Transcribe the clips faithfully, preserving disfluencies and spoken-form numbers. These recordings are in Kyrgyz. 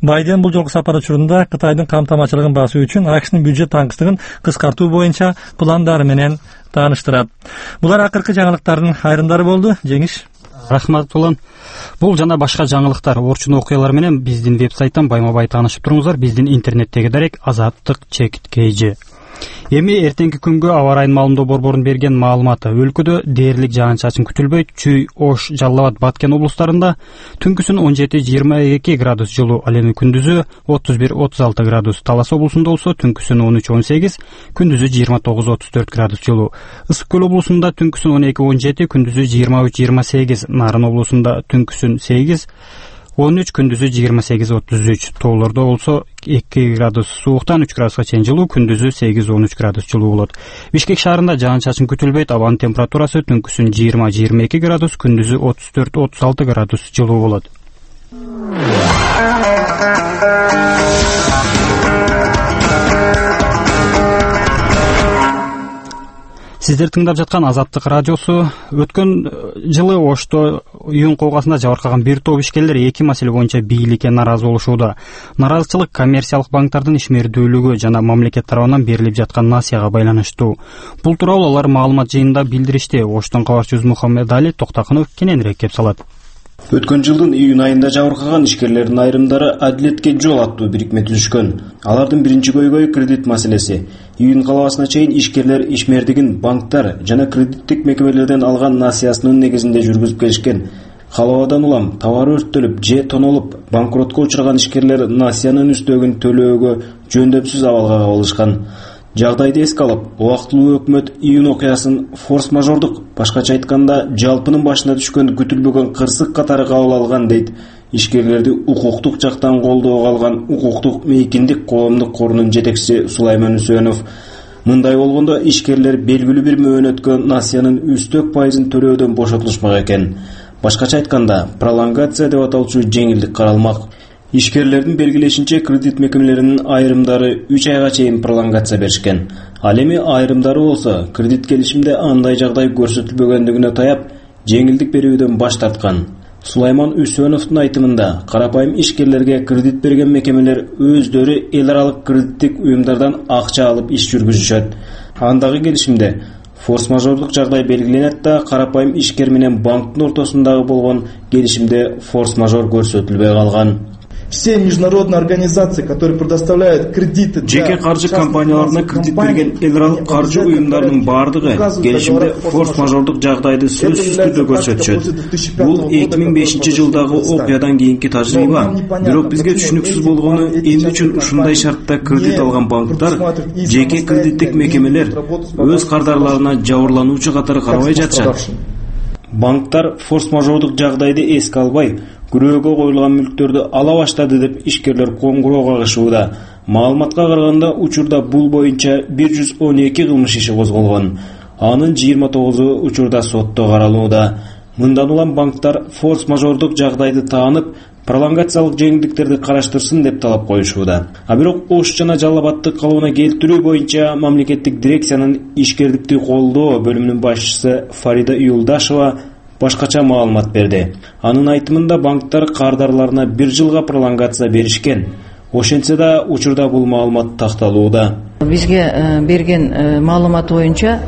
Байден бул жолку сапар учурунда Кытайдын камтамачылыгын басуу үчүн АКШнын бюджет таңкыстыгын кыскартуу боюнча пландары менен тааныштырат. Булар акыркы жаңылыктардын айрымдары болду. Жеңиш. Рахмат улан. Бул жана башка жаңылыктар, орчун окуялар менен биздин вебсайттан байма-бай таанышып туруңуздар. Биздин интернеттеги дарек Азаттык чекит kg. Эми эртеңки күнгө аба райын маалымдоо борборунун берген маалыматы. Өлкөдө дээрлик жаан-чачын күтүлбөйт. Чүй, Ош, Жалал абад, Баткен облустарында түнкүсүн он жети жыйырма эки градус жылуу, ал эми күндүзү отуз бир отуз алты градус. Талас облусунда болсо түнкүсүн он үч он сегиз, күндүзү жыйырма тогуз отуз төрт градус жылуу. Ысык көл облусунда түнкүсүн он эки он жети, күндүзү жыйырма үч жыйырма сегиз. Нарын облусунда түнкүсүн сегиз он үч, күндүзү жыйырма сегиз отуз үч. Тоолордо болсо эки градус сууктан үч градуска чейин жылуу, күндүзү сегиз он үч градус жылуу болот. Бишкек шаарында жаан-чачын күтүлбөйт. Абанын температурасы түнкүсүн жыйырма жыйырма эки градус, күндүзү отуз төрт отуз алты градус жылуу болот. Сиздер тыңдап жаткан Азаттык радиосу. Өткөн жылы Ошто июнь коогасында жабыркаган бир топ ишкерлер эки маселе боюнча бийликке наразы болушууда. Наразычылык коммерциялык банктардын ишмердүүлүгү жана мамлекет тарабынан берилип жаткан насыяга байланыштуу. Бул тууралуу алар маалымат жыйынында билдиришти. Оштон кабарчыбыз Мухаммедали Токтакынов кененирээк кеп салат. Өткөн жылдын июнь айында жабыркаган ишкерлердин айрымдары Адилетке жол аттуу бирикме түзүшкөн. Алардын биринчи көйгөйү кредит маселеси. Июнь калабасына чейин ишкерлер ишмердигин банктар жана кредиттик мекемелерден алган насыясынын негизинде жүргүзүп келишкен. Халабадан улам товар өрттөлүп же тонолуп банкротко учураган ишкерлер насыянын үстөгүн төлөөгө жөндөмсүз абалга кабылышкан. Жагдайды эске алып, убактылуу өкмөт июнь окуясын форс-мажордук, башкача айтканда, жалпынын башына түшкөн күтүлбөгөн кырсык катары кабыл алган дейт ишкерлерди укуктук жактан колдоого алган укуктук мейкиндик коомдук корунун жетекчиси Сулайман Үсөнов. Мындай болгондо ишкерлер белгилүү бир мөөнөткө насыянын үстөк пайызын төлөөдөн бошотулушмак экен. Башкача айтканда, пролонгация деп аталчу жеңилдик каралмак. Ишкерлердин белгилешинче кредит мекемелеринин айрымдары үч айга чейин пролонгация беришкен. Ал эми айрымдары болсо кредит келишимде андай жагдай көрсөтүлбөгөндүгүнө таяп, жеңилдик берүүдөн баш тарткан. Сулайман Үсөновдун айтымында, карапайым ишкерлерге кредит берген мекемелер өздөрү эл аралык кредиттик уюмдардан акча алып иш жүргүзүшөт. Андагы келишимде форс-мажордук жагдай белгиленет да, карапайым ишкер менен банктын ортосундагы болгон келишимде форс-мажор көрсөтүлбөй калган. Все международные организации, которые предоставляют кредиты для жеке каржы компанияларына кредит берген эл аралык каржы уюмдарынын баардыгы келишимде форс-мажордук жагдайды сөзсүз түрдө көрсөтүшөт. Бул эки миң бешинчи жылдагы окуядан кийинки тажрыйба. Бирок бизге түшүнүксүз болгону эмне үчүн ушундай шартта кредит алган банктар, жеке кредиттик мекемелер өз кардарларына жабырлануучу катары карабай жатышат. Банктар форс-мажордук жагдайды эске албай, күрөөгө коюлган мүлктөрдү ала баштады деп ишкерлер коңгуроо кагышууда. Маалыматка караганда учурда бул боюнча бир жүз он эки кылмыш иши козголгон. Анын жыйырма тогузу учурда сотто каралууда. Мындан улам банктар форс-мажордук жагдайды таанып, пролонгациялык жеңилдиктерди караштырсын деп талап коюшууда. А бирок Ош жана Жалал абадты калыбына келтирүү боюнча мамлекеттик дирекциянын ишкердикти колдоо бөлүмүнүн башчысы Фарида Юлдашева башкача маалымат берди. Анын айтымында банктар кардарларына бир жылга пролонгация беришкен. Ошентсе да учурда бул маалымат такталууда. Бизге берген маалымат боюнча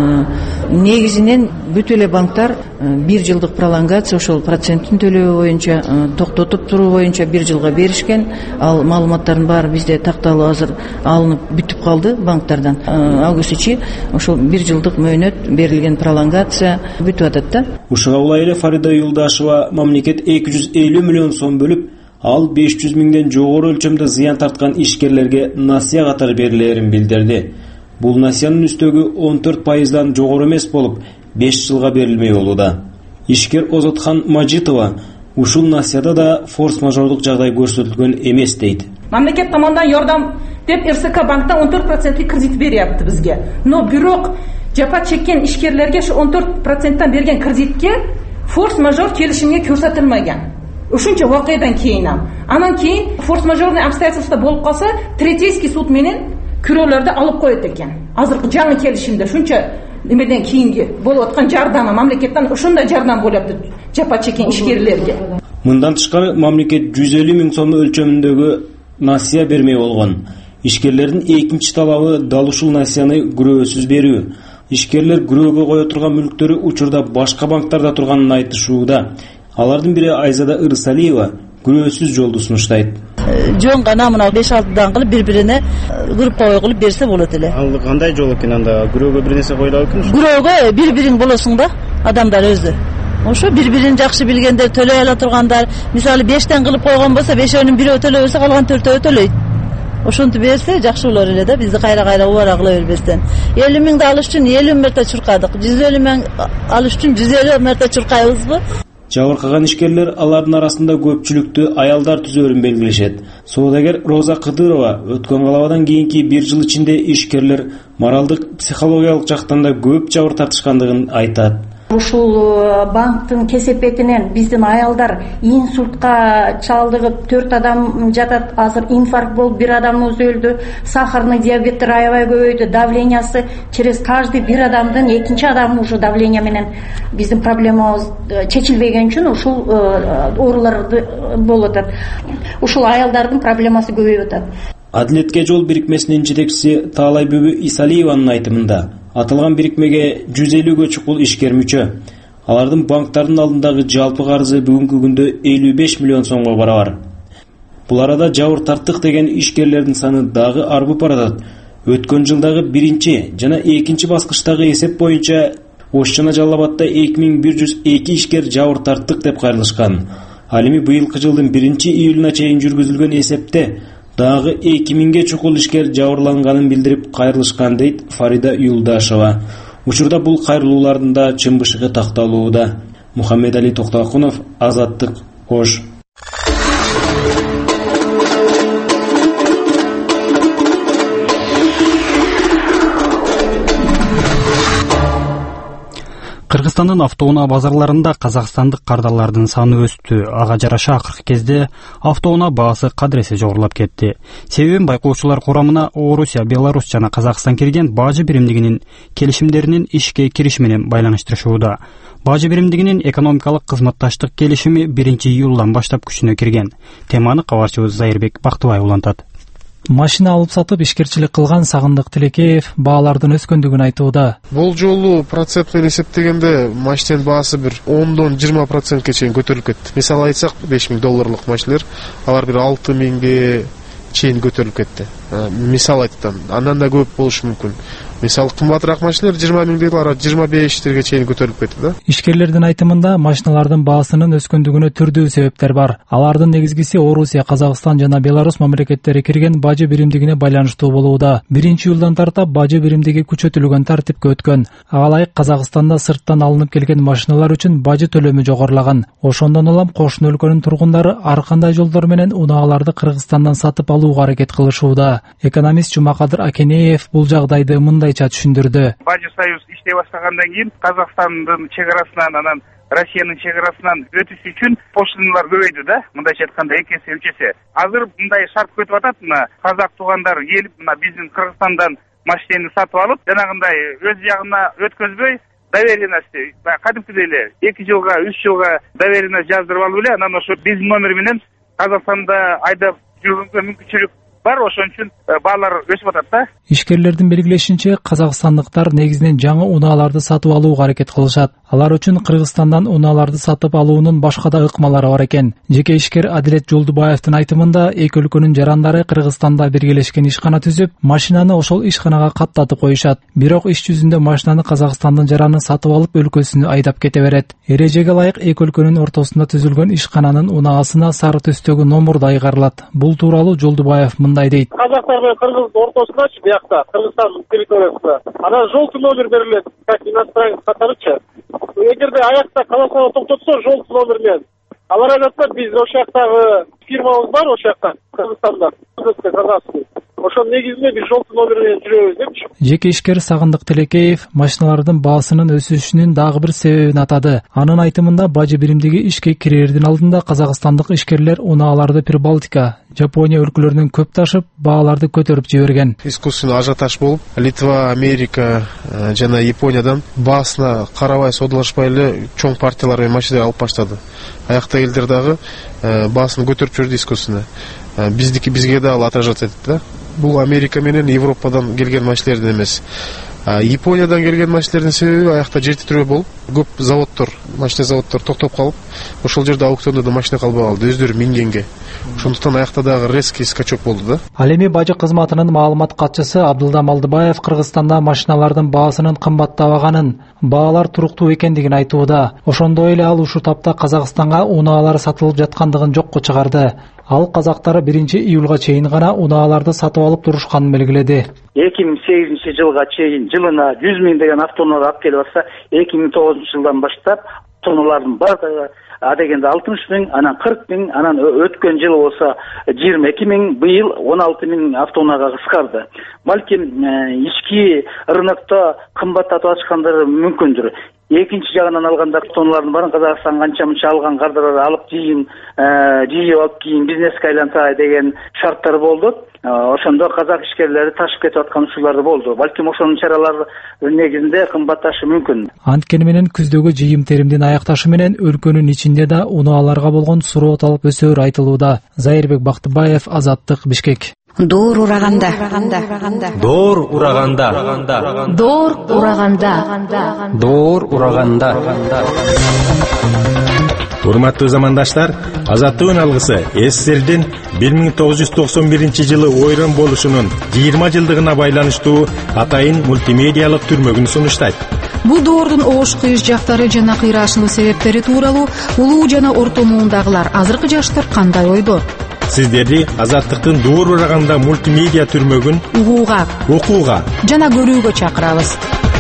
негизинен бүт эле банктар бир жылдык пролонгация ошол проценттин төлөө боюнча токтотуп туруу боюнча бир жылга беришкен. Ал маалыматтардын баары бизде такталуу азыр алынып бүтүп калды банктардан. Ал көсүчү ошол бир жылдык мөөнөт берилген пролонгация бүтүп атат да. Ушуга улай эле Фарида Юлдашева мамлекет эки жүз элүү миллион сом бөлүп, ал беш жүз миңден жогору өлчөмдө зыян тарткан ишкерлерге насыя катары берилерин билдирди. Бул насыянын үстөгү он төрт пайыздан жогору эмес болуп, беш жылга берилмей болууда. Ишкер Озотхан Мажитова ушул насыяда да форс-мажордук жагдай көрсөтүлгөн эмес дейт. Мамлекет тамонунан жардам деп эр эс ка банктан он төрт проценттик кредит бериапты бизге. Но бирок жапа чеккен ишкерлерге шу он төрт проценттен берген кредитке форс-мажор келишимге көрсөтүлмөгөн. Ушунча вакыйдан кейін. Анан кейін форс-мажорный обстоятельства болуп калса, третейский суд менен күрөөлөрдү алып коет экен. Азыркы жаңы келишимде ушунча эмеден кийинки болуп аткан жардамы мамлекеттен ушундай жардам болуп жапа чеккен ишкерлерге. Мындан тышкары мамлекет жүз элүү миң сом өлчөмүндөгү насыя бермей болгон. Ишкерлердин экинчи талабы дал ушул насыяны күрөөсүз берүү. Ишкерлер күрөөгө кое турган мүлктөрү учурда башка банктарда турганын айтышууда. Алардын бири Айзада Ырсалиева күрөөсүз жолду сунуштайт. Жөн гана мына беш алтыдан кылып бири-бирине группа кылып берсе болот эле. Ал кандай жол экен анда? Күрөөгө бир нерсе коюлат экен? Күрөөгө бири-бириң болосуң да, адамдар өзү. Ошо бири-бирин жакшы билгендер, төлөй ала тургандар, мисалы бештен кылып койгон болсо, бешөөнүн бирөө төлөбөсө калган төртөө төлөйт. Ошонтип берсе жакшы болор эле да, бизди кайра-кайра убара кыла бербестен. элүү миңди алыш үчүн элүү мерте чуркадык, жүз элүү миң алыш үчүн жүз элүү мерте чуркайбызбы? Жабыркаган ишкерлер алардын арасында көпчүлүктү аялдар түзөрүн белгилешет. Соодагер Роза Кыдырова өткөн калабадан кийинки бир жыл ичинде ишкерлер моралдык, психологиялык жактан да көп жабыр тартышкандыгын айтат. Ушул банктын кесепетинен биздин аялдар инсультка чалдыгып төрт адам жатат. Азыр инфаркт болуп бир адамыбыз өлдү. Сахарный диабеттер аябай көбөйдү. Давлениясы через каждый бир адамдын экинчи адамы уже давление менен биздин проблемабыз чечилбеген үчүн ушул ооруларды болуп атат. Ушул аялдардын проблемасы көбөйүп атат. Адилетке жол бирикмесинин жетекчиси Таалай Бүбү Исалиеванын айтымында аталган бирикмеге жүз элүүгө чукул ишкер мүчө. Алардын банктардын алдындагы жалпы карызы бүгүнкү күндө элүү беш миллион сомго барабар. Бул арада жабыр тарттык деген ишкерлердин саны дагы арбып баратат. Өткөн жылдагы биринчи жана экинчи баскычтагы эсеп боюнча Ош жана Жалал Абадда эки миң бир жүз эки ишкер жабыр тарттык деп кайрылышкан. Ал эми быйылкы жылдын биринчи июлуна чейин жүргүзүлгөн эсепте дагы эки миңге чукул ишкер жабырланганын билдирип кайрылышкан дейт Фарида Юлдашева. Учурда бул кайрылуулардын да чын бышыгы такталууда. Мухаммедали Токтокунов, Азаттык, Ош. Кыргызстандын автоунаа базарларында казакстандык кардалардын саны өстү. Ага жараша акыркы кезде автоунаа баасы кадыресе жогорулап кетти. Себебин байкоочулар курамына Орусия, Беларусь жана Казакстан кирген бажы биримдигинин келишимдеринин ишке кириши менен байланыштырышууда. Бажы биримдигинин экономикалык кызматташтык келишими биринчи июлдан баштап күчүнө кирген. Теманы кабарчыбыз Зайырбек Бактыбай улантат. Машина алып сатып ишкерчилик кылган Сагындык Тилекеев баалардын өскөндүгүн айтууда. Бул жолу процент менен эсептегенде машинанын баасы бир ондон жыйырма процентке чейин көтөрүлүп кетти. Мисалы айтсак, беш миң долларлык машиналар алар бир алты миңге чейин көтөрүлүп кетти. Мисал айттым, андан да көп болушу мүмкүн. Мисалы кымбатыраак машиналар жыйырма миң дейт, алар жыйырма бештерге чейин көтөрүлүп кетти да. Ишкерлердин айтымында машиналардын баасынын өскөндүгүнө түрдүү себептер бар. Алардын негизгиси Орусия, Казакстан жана Беларусь мамлекеттери кирген бажы биримдигине байланыштуу болууда. Биринчи июлдан тартап бажы биримдиги күчөтүлгөн тартипке өткөн. Ага ылайык Казакстанда сырттан алынып келген машиналар үчүн бажы төлөмү жогорулаган. Ошондон улам кошуна өлкөнүн тургундары ар кандай жолдор менен унааларды Кыргызстандан сатып алууга аракет кылышууда. Экономист Жумакадыр Акенеев бул жагдайды мындайча түшүндүрдү. Бажы союз иштей баштагандан кийин Казакстандын чек арасынан анан Россиянын чек арасынан өтүш үчүн пошталар көбөйдү да. Мындайча айтканда эки эсе, үч эсе. Азыр мындай шарт көтүп атат, мына казак туугандар келип, мына биздин Кыргызстандан машинени сатып алып, жанагындай өз жагына өткөзбөй, доверенности, кадимкидей эле эки жылга, үч жылга доверенность жаздырып алып эле, анан ошо биздин номер менен Казакстанда айдап жүргөнгө мүмкүнчүлүк бар, ошон үчүн баалар өсүп атат да. Ишкерлердин белгилешинче, казакстандыктар негизинен жаңы унааларды сатып алууга аракет кылышат. Алар үчүн Кыргызстандан унааларды сатып алуунун башка да ыкмалары бар экен. Жеке ишкер Адилет Жолдубаевдин айтымында, эки өлкөнүн жарандары Кыргызстанда биргелешкен ишкана түзүп, машинаны ошол ишканага каттатып коюшат. Бирок иш жүзүндө машинаны Казакстандын жараны сатып алып өлкөсүнө айдап кете берет. Эрежеге ылайык эки өлкөнүн ортосунда түзүлгөн ишкананын унаасына сары түстөгү номур да айгарылат. Бул тууралуу Жолдубаев мындай дейт. Казактар менен кыргыз ортосундачы, биякта Кыргызстан территориясында анан желтый номер берилет, как иностранец катарычы. Эгерде аякта Казакстанда токтотсо, желтый номер менен алар айтат, биз ошол жактагы фирмабыз бар, ошол жакта Кыргызстанда казахский. ошонун негизинде биз желтый номер менен жүрөбүз депчи. Жеке ишкер Сагындык Тилекеев машиналардын баасынын өсүшүнүн дагы бир себебин атады. Анын айтымында бажы биримдиги ишке кирердин алдында казакстандык ишкерлер унааларды Прибалтика, Жапония өлкөлөрүнөн көп ташып, бааларды көтөрүп жиберген. Искусственный ажиотаж болуп, Литва, Америка жана Япониядан баасына карабай содалашпай эле чоң партиялар менен машина алып баштады. Аякта элдер дагы баасын көтөрүп жүрдү искусственно. Биздики бизге да ал отражаться этет да. Бул Америка менен Европадан келген машиналерден эмес. Япониядан келген машиналердин себеби аякта жетиштирүү болуп, көп заводдор, машина заводдор токтоп калып, ошол жерде аукциондо да машина калбай калды, өздөрү мингенге. Ошондуктан аякта дагы резкий скачок болду да. Ал эми бажы кызматынын маалымат катчысы Абдылда Малдыбаев Кыргызстанда машиналардын баасынын кымбаттабаганын, баалар туруктуу экендигин айтууда. Ошондой эле ал ушул тапта Казакстанга унаалар сатылып жаткандыгын жокко чыгарды. Ал казактар биринчи июлга чейин гана унааларды сатып алып турушканын белгиледи. эки миң сегизинчи жылга чейин жылына жүз миң деген автоунаа алып келип атса, эки миң тогузунчу жылдан баштап автоунаалардын баардыгы а дегенде алтымыш миң, анан кырк миң, анан өткөн жыл болсо жыйырма эки миң, быйыл он алты миң автоунаага кыскарды. Балким ички рынокто кымбаттатып атышкандары мүмкүндүр. Экинчи жагынан алганда автоунаалардын баарын Казакстан канча мынча алган кардарлар алып жийин, жийип алып кийин бизнеске айлантайлы деген шарттар болду. Ошондо казак ишкерлери ташып кетип аткан учурлар болду. Балким ошонун чаралары негизинде кымбатташы мүмкүн. Анткени менен күздөгү жыйым теримдин аякташы менен өлкөнүн ичинде да унааларга болгон суроо талап өсөөрү айтылууда. Зайырбек Бактыбаев, Азаттык, Бишкек. Доор ураганда. Доор ураганда. Доор ураганда. Доор ураганда. Урматтуу замандаштар, Азаттыктын алгысы СССРдин бир миң тогуз жүз токсон биринчи жылы ойрон болушунун жыйырма жылдыгына байланыштуу атайын мультимедиалык түрмөгүн сунуштайт. Бул доордун оош кыйыш жактары жана кыйраашчылык себептери тууралуу улуу жана орто муундагылар, азыркы жаштар кандай ойдо? Сиздерди Азаттыктын Доор ураганда мультимедиа түрмөгүн угууга, окууга жана көрүүгө чакырабыз.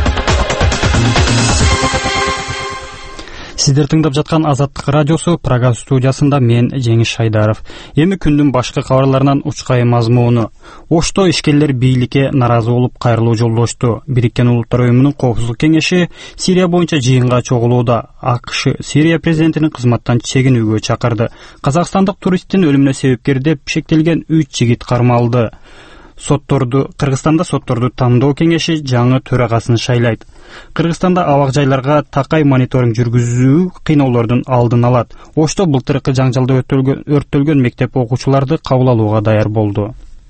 Сиздер тыңдап жаткан Азаттык радиосу программа студиясында мен Жеңиш Шайдаров. Эми күндүн башкы кабарларынан учкай мазмуну. Ошто ишкерлер бийликке наразы болуп кайрылуу жолдошту. Бириккен Улуттар уюмунун коопсуздук кеңеши Сирия боюнча жыйынга чогулууда. АКШ Сирия президентинин кызматтан чегинүүгө чакырды. Казакстандык туристтин өлүмүнө себепкер деп шектелген үч жигит кармалды. Сотторду Кыргызстанда сотторду тандоо кеңеши жаңы төрагасын шайлайт. Кыргызстанда абак жайларга такай мониторинг жүргүзүү кыйноолордун алдын алат. Ошто былтыркы жаңжалда өрттөлгөн мектеп окуучуларды кабыл алууга даяр болду.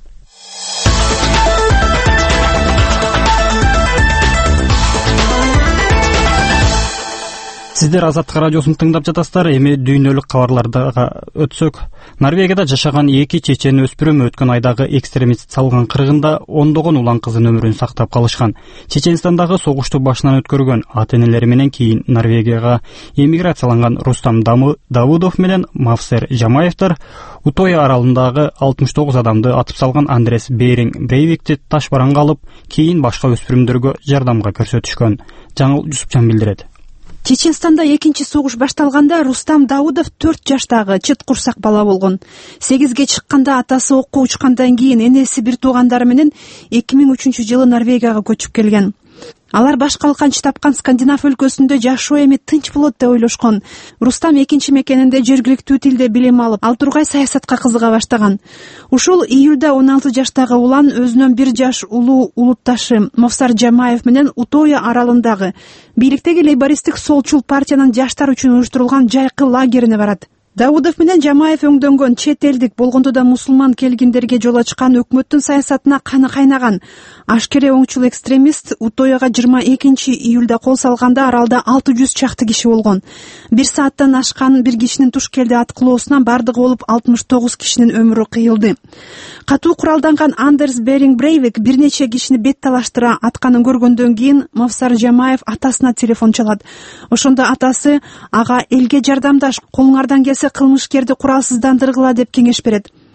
Сиздер Азаттык радиосун тыңдап жатасыздар. Эми дүйнөлүк кабарларга өтсөк, Норвегияда жашаган эки чечен өспүрүм өткөн айдагы экстремист салган кыргында ондогон улан кыздын өмүрүн сактап калышкан. Чеченстандагы согушту башынан өткөргөн ата-энелери менен кийин Норвегияга эмиграцияланган Рустам Давудов менен Мавсер Жамаевдер Утоя аралындагы алтымыш тогуз адамды атып салган Андрес Беринг Брейвикти таш бараңга алып, кийин башка өспүрүмдөргө жардамга көрсөтүшкөн. Жаңыл Жусупчан билдирет. Чеченстанда экинчи согуш башталганда Рустам Даудов төрт жаштагы чыт курсак бала болгон. сегизге чыкканда атасы окко учкандан кийин энеси бир туугандары менен эки миң үчүнчү жылы Норвегияга көчүп келген. Алар баш калканчы тапкан Скандинав өлкөсүндө жашоо эми тынч болот деп ойлошкон. Рустам экинчи мекенинде жергиликтүү тилде билим алып, ал тургай саясатка кызыга баштаган. Ушул июлда он алты жаштагы улан өзүнөн бир жаш улуу улутташы Мовсар Жамаев менен Утоя аралындагы бийликтеги лейбористтик солчул партиянын жаштар үчүн уюштурулган жайкы лагерине барат. Даудов менен Жамаев өңдөнгөн чет элдик болгондо да мусулман келгиндерге жол ачкан өкмөттүн саясатына каны кайнаган ашкере оңчул экстремист Утояга жыйырма экинчи июлда кол салганда аралда алты жүз чакты киши болгон. Бир сааттан ашкан бир кишинин туш келди аткылоосунан бардыгы болуп алтымыш тогуз кишинин өмүрү кыйылды. Катуу куралданган Андерс Беринг Брейвик бир нече кишини бет талаштыра атканын көргөндөн кийин Мовсар Жамаев атасына телефон чалат. Ошондо атасы ага элге жардамдаш, колуңардан келсе кылмышкерди куралсыздандыргыла деп кеңеш берет.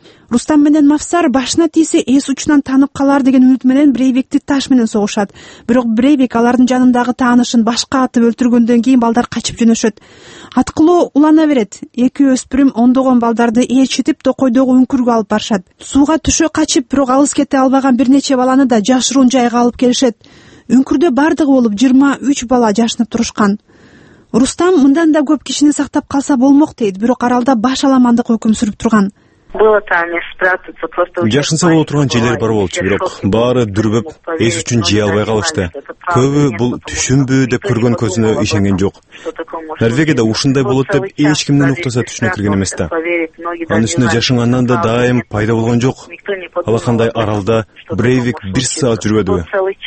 Рустам менен Мавсар башына тийсе эс учунан таанып калар деген үмүт менен Брейвикти таш менен согушат. Бирок Брейвик алардын жанындагы таанышын башка атып өлтүргөндөн кийин балдар качып жөнөшөт. Аткылоо улана берет. Эки өспүрүм ондогон балдарды ээрчитип токойдогу үңкүргө алып барышат. Сууга түшө качып, бирок алыс кете албаган бир нече баланы да жашыруун жайга алып келишет. Үңкүрдө бардыгы болуп жыйырма үч бала жашынып турушкан. Рустам мындан да көп кишини сактап калса болмок дейт, бирок аралда баш аламандык өкүм сүрүп турган. Жашынса боло турган жерлер бар болчу, бирок баары дүрбөп, эс үчүн жей албай калышты. Көбү бул түшүнбү деп көргөн көзүнө ишенген жок. Норвегияда ушундай болот деп эч кимдин уктаса түшүнө кирген эмес да. Анын үстүнө жашынгандан да дайым пайда болгон жок. Алакандай аралда Брейвик бир саат жүрбөдүбү?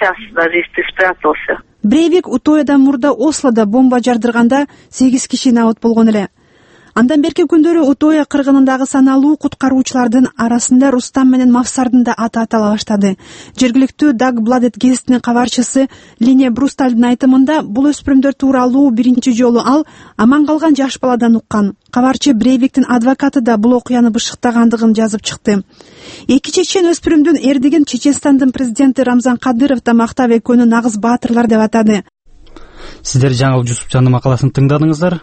Брейвик Утоядан мурда Ослода бомба жардырганда сегиз киши набат болгон эле. Андан берки күндөрү Утоя кыргынындагы саналуу куткаруучулардын арасында Рустам менен Мавсардын да аты атала баштады. Жергиликтүү Даг Бладет гезитинин кабарчысы Лине Брустальдын айтымында бул өспүрүмдөр тууралуу биринчи жолу ал аман калган жаш баладан уккан. Кабарчы Брейвиктин адвокаты да бул окуяны бышыктагандыгын жазып чыкты. Эки чечен өспүрүмдүн эрдигин Чеченстандын президенти Рамзан Кадыров да мактап экөөнү нагыз баатырлар деп атады. Сиздер жаңыл Жусупжандын макаласын тыңдадыңыздар.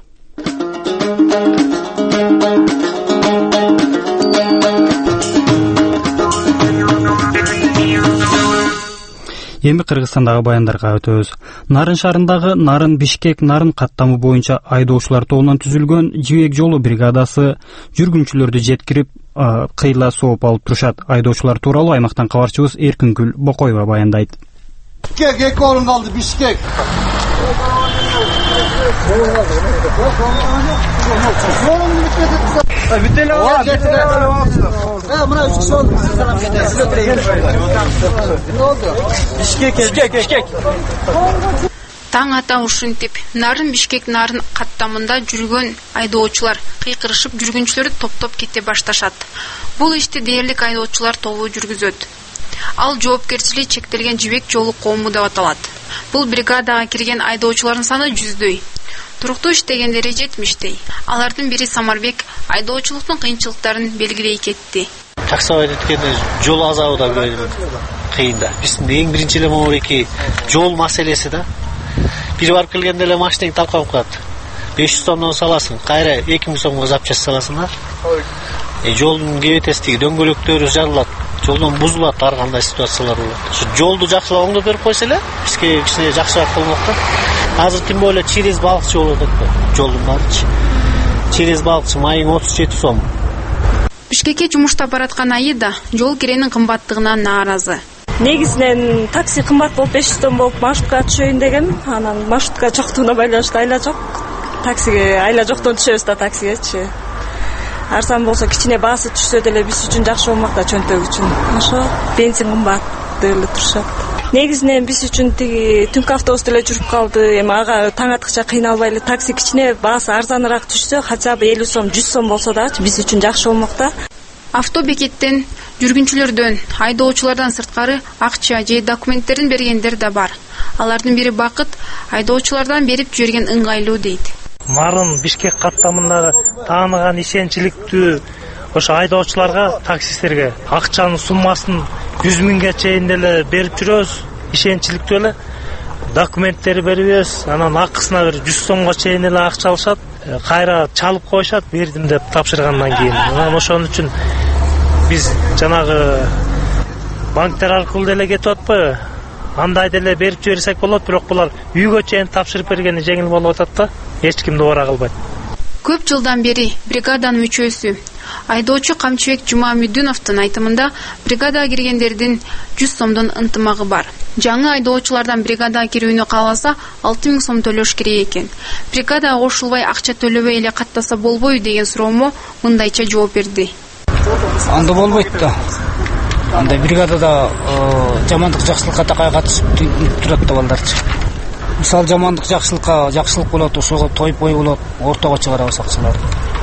Эми Кыргызстандагы баяндарга өтөбүз. Нарын шаарындагы Нарын Бишкек Нарын каттамы боюнча айдоочулар тобунан түзүлгөн жибек жолу бригадасы жүргүнчүлөрдү жеткирип, кыйла сооп алып турушат. Айдоочулар тууралуу аймактан кабарчыбыз Эркингүл Бокоева баяндайт. Бишкек эки орун калды, Бишкек. Таң ата ушинтип Нарын Бишкек Нарын каттамында жүргөн айдоочулар кыйкырышып жүргүнчүлөрдү топтоп кете башташат. Бул ишти дээрлик айдоочулар тобу жүргүзөт. Ал жоопкерчилиги чектелген жибек жолу коому деп аталат. Бул бригадага кирген айдоочулардын саны жүздөй. Туруктуу иштегендери жетимиштей. Алардын бири Самарбек айдоочулуктун кыйынчылыктарын белгилей кетти. Таксовать эткенде жол азабы да кыйын да. Биздин эң биринчи эле могуреки жол маселеси да. Бир барып келгенде эле машинең талканып калат. беш жүз сомдон саласың, кайра эки миң сомго запчасть саласың да. Э жолдун кебетесиги дөңгөлөктөрү жарылат. Жолдон бузулат, ар кандай ситуациялар болот. Ошо жолду жакшылап оңдоп берип койсо эле, бизге кичине жакшыраак болмок да. Азыр тем более через балыкчы болуп атат. Жолдун баарычы. Через балыкчы майың отуз жети сом. Бишкекке жумуштап бараткан Аида жол киренин кымбаттыгынан нааразы. Негизинен такси кымбат болуп беш жүз сом болуп маршрутка түшөйүн дегем, анан маршрутка жоктугуна байланыштуу айла жок. Таксиге айла жоктон түшөбүз да таксигечи. Арзан болсо кичине баасы түшсө деле биз үчүн жакшы болмок да, чөнтөк үчүн. Ошо бензин кымбат деп эле турушат. Негизинен биз үчүн тиги түнкү автобус деле жүрүп калды. Эми ага таң аткыча кыйналбай эле такси кичине баасы арзаныраак түшсө, хотя бы элүү сом, жүз сом болсо дагы биз үчүн жакшы болмок да. Автобекеттен жүргүнчүлөрдөн, айдоочулардан сырткары акча же документтерин бергендер да бар. Алардын бири Бакыт айдоочулардан берип жиберген ыңгайлуу дейт. Нарын Бишкек каттамындагы тааныган ишенчиликтүү ошо айдоочуларга, таксисттерге акчанын суммасын жүз миңге чейин деле берип жүрөбүз. Ишенчиликтүү эле документтери беребиз. Анан акысына бир жүз сомго чейин эле акча алышат. Кайра чалып коюшат, бердим деп тапшыргандан кийин. Анан ошон үчүн биз жанагы банктер аркылуу деле кетип атпайбы? Андай деле берип жиберсек болот, бирок булар үйгө чейин тапшырып бергени жеңил болуп атат да. Эч кимди бара кылбайт. Көп жылдан бери бригаданын мүчөсү айдоочу Камчыбек Жумамүдүновдун айтымында бригадага киргендердин жүз сомдон ынтымагы бар. Жаңы айдоочулардан бригадага кирүүнү кааласа алты миң сом төлөш керек экен. Бригадага кошулбай акча төлөбөй эле каттаса болбойбу деген суроомо мындайча жооп берди. Анда болбойт да. Анда бригадада жамандык жакшылыкка такай катышып турат да балдарчы. Мисалы жамандык жакшылыкка жакшылык болот, ошого той бой болот, ортого чыгарабыз акчаларды.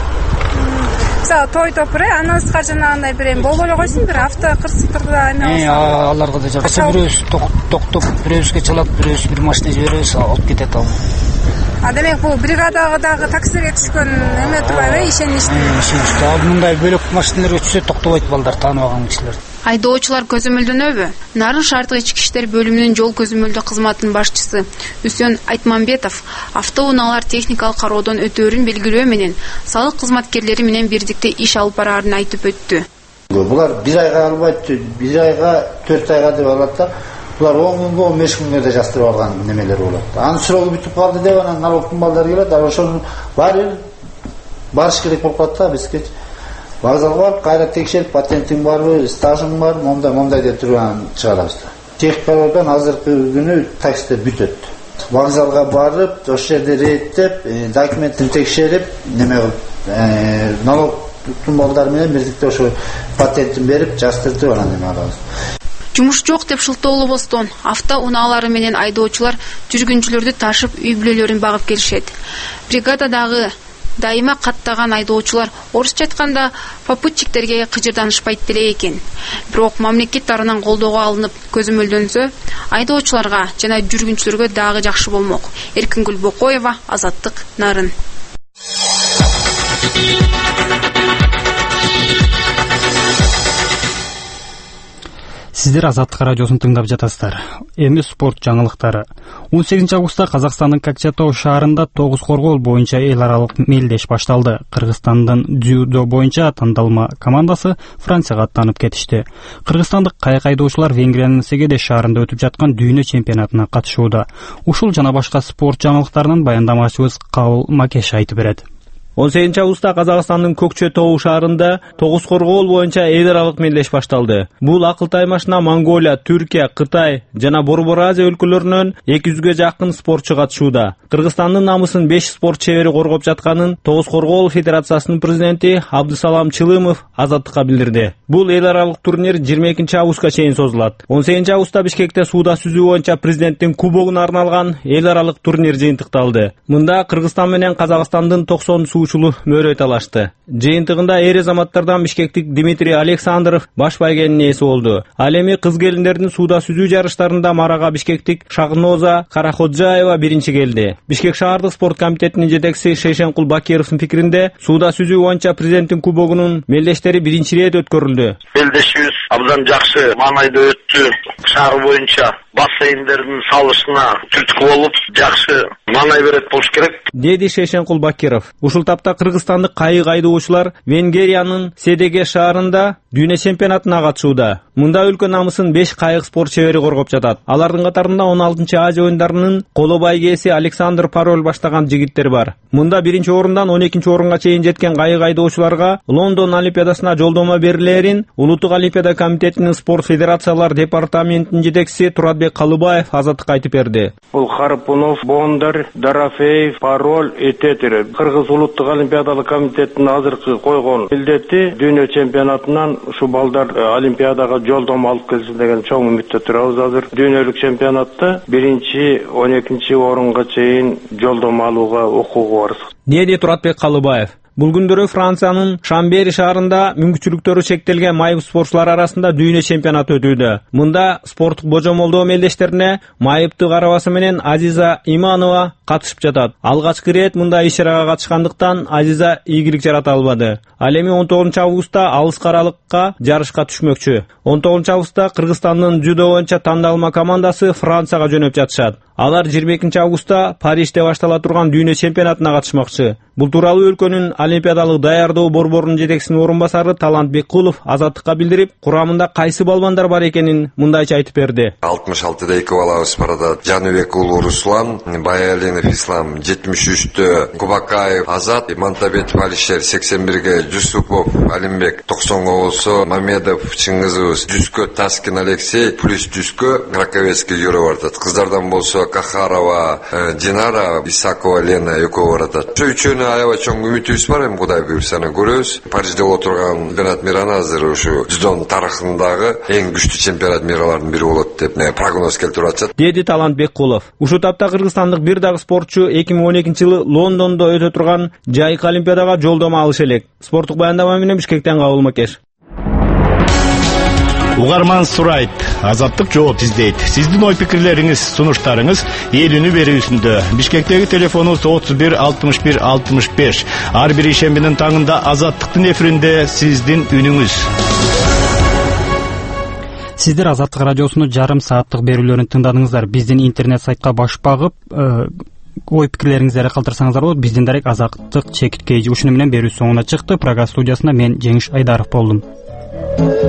Мисалы той топур, анан сыйга жанагындай бир эми болбой эле койсун, бир авто кырсыктырда эме болсо. Э, аларга да жакшы. Бирөөбүз токтоп, бирөөбүзгө чалат, бирөөбүз бир машина жиберебиз, алып кетет ал. А демек бул бригадагы таксиге түшкөн эме турбайбы, ишеничтүү. Ишеничтүү. Ал мындай бөлөк машиналар өтсө токтобойт балдар, тааныбаган кишилер. Айдоочулар көзөмөлдөнөбү? Нарын шаардык ички иштер бөлүмүнүн жол көзөмөлдөө кызматынын башчысы Үсөн Айтмамбетов автоунаалар техникалык кароодон өтөөрүн белгилөө менен салык кызматкерлери менен бирдикте иш алып бараарын айтып өттү. Булар бир айга албайт, бир айга төрт айга деп алат да. Булар он күнгө он беш күнгө да жастырып алган немелер болот. Анын срогу бүтүп калды деп анан налогтун балдары келет, а ошонун баары барыш керек болуп калат да бизге. Вокзалга барып, кайра текшерип, патентиң барбы, стажың бар, момдай момдай деп туруп анан чыгарабыз. Техникалардан азыркы күнү таксиде бүтөт. Вокзалга барып, ошол жерде рейдтеп, документин текшерип, неме кылып, налогтун балдары менен бирдикте ошо патентин берип, жастыртып анан неме алабыз. Жумуш жок деп шылтоолобостон автоунаалары менен айдоочулар жүргүнчүлөрдү ташып үй бүлөлөрүн багып келишет. Бригададагы дайыма каттаган айдоочулар орусча айтканда попутчиктерге кыжырданышпайт деле экен. Бирок мамлекет тарабынан колдоого алынып көзөмөлдөнсө, айдоочуларга жана жүргүнчүлөргө дагы жакшы болмок. Эркингүл Бокоева, Азаттык, Нарын. Сиздер Азаттык радиосун тыңдап жатасыздар. Эми спорт жаңылыктары. он сегизинчи августта Казакстандын Кокчетау шаарында тогуз коргоол боюнча эл аралык мелдеш башталды. Кыргызстандын дзюдо боюнча тандалма командасы Францияга аттанып кетишти. Кыргызстандык кайык айдоочулар Венгриянын Сегеде шаарында өтүп жаткан дүйнө чемпионатына катышууда. Ушул жана башка спорт жаңылыктарынын баяндамачыбыз Кабыл Макеш айтып берет. он сегизинчи августта Казакстандын Көкчөтөө шаарында тогуз коргоол боюнча эл аралык мелдеш башталды. Бул акыл таймашына Монголия, Түркия, Кытай жана Борбор Азия өлкөлөрүнөн эки жүзгө жакын спортчу катышууда. Кыргызстандын намысын беш спорт чебери коргоп жатканын тогуз коргоол федерациясынын президенти Абдысалам Чылымов Азаттыкка билдирди. Бул эл аралык турнир жыйырма экинчи августка чейин созулат. он сегизинчи августта Бишкекте сууда сүзүү боюнча президенттин кубогуна арналган эл аралык турнир жыйынтыкталды. Мында Кыргызстан менен Казакстандын токсон суучулу мөрөй талашты. Жыйынтыгында эр азаматтардан Бишкектик Дмитрий Александров баш байгенин ээси болду. Ал эми кыз келиндердин сууда сүзүү жарыштарында марага Бишкектик Шагноза Караходжаева биринчи келди. Бишкек шаардык спорт комитетинин жетекчиси Шейшенкул Бакировдун пикиринде, сууда сүзүү боюнча президенттин кубогунун мелдештери биринчи ирет өткөрүлдү. Мелдешибиз абдан жакшы маанайда өттү. Шаар боюнча бассейндердин салышына түрткү болуп, жакшы маанай берет болуш керек, деди Шейшенкул Бакиров. Ушул тапта кыргызстандык кайык айдоочулар Венгриянын Седеге шаарында дүйнө чемпионатына катышууда. Мында өлкө намысын беш кайык спорт чебери коргоп жатат. Алардын катарында он алтынчы Азия оюндарынын коло байгеси Александр Пароль баштаган жигиттер бар. Мында биринчи орундан он экинчи орунга чейин жеткен кайык айдоочуларга Лондон олимпиадасына жолдомо берилерин Улуттук олимпиада комитетинин спорт федерациялар департаментинин жетекчиси Туратбек Калыбаев Азаттыкка айтып берди. Бул Харпунов, Бондар, Дарафеев, Пароль, Этетер. Кыргыз Улуттук олимпиадалык комитетинин азыркы койгон милдети дүйнө чемпионатынан ушу балдар олимпиадага жолдомо алып келсин деген чоң үмүттө турабыз. Азыр дүйнөлүк чемпионатта биринчи он экинчи орунга чейин жолдомо алууга укугу бар, деди Туратбек Калыбаев. Бул күндөрү Франциянын Шамбери шаарында мүмкүнчүлүктөрү чектелген майып спортчулар арасында дүйнө чемпионаты өтүүдө. Мында спорттук божомолдоо мелдештерине майыпты карабасы менен Азиза Иманова катышып жатат. Алгачкы ирет мында иш-чарага катышкандыктан Азиза ийгилик жарата албады. Ал эми он тогузунчу августта алыс каралыкка жарышка түшмөкчү. он тогузунчу августта Кыргызстандын дзюдо боюнча тандалма командасы Францияга жөнөп жатышат. Алар жыйырма экинчи августта Парижде баштала турган дүйнө чемпионатына катышмакчы. Бул тууралуу өлкөнүн олимпиадалык даярдоо борборунун жетекчисинин орун басары Талант Беккулов Азаттыкка билдирип, курамында кайсы балбандар бар экенин мындайча айтып берди. алтымыш алтыда эки балабыз барат. Жаныбек уулу Руслан, Баялинов Ислам жетимиш үчтө, Кубакаев Азат, Мантабетов Алишер сексен бирге, Жусупов Алимбек токсонго болсо, Мамедов Чыңгызыбыз жүзгө, Таскин Алексей плюс жүзгө, Раковецкий Юра бартат. Кыздардан болсо Кахарова Динара, Исакова Лена экөө барат. Ошо үчөөнү аябай чоң үмүтүбүз бар, эми Кудай буйрса көрөбүз. Парижде отурган чемпионат мираны азыр ушу дзюдонун тарыхындагы эң күчтүү чемпионат миралардын бири болот деп прогноз келтирип атышат, деди Талант Беккулов. Ушу тапта кыргызстандык бир дагы спортчу эки миң он экинчи жылы Лондондо өтө турган жайкы олимпиадага жолдомо алышы элек. Спорттук баяндама менен Бишкектен Кабыл Макеш. Угарман сурайт, Азаттык жооп издейт. Сиздин ой пикирлериңиз, сунуштарыңыз эл үнү берүүсүндө. Бишкектеги телефонубуз отуз бир алтымыш бир алтымыш беш. Ар бир ишембинин таңында Азаттыктын эфиринде сиздин үнүңүз. Сиздер Азаттык радиосунун жарым сааттык берүүлөрүн тыңдадыңыздар. Биздин интернет сайтка баш багып, ой пикирлериңиздерди калтырсаңыздар болот. Биздин дарек Азаттык чекит кейжи. Ушуну менен берүү соңуна чыкты. Программа студиясында мен Жеңиш Айдаров болдум.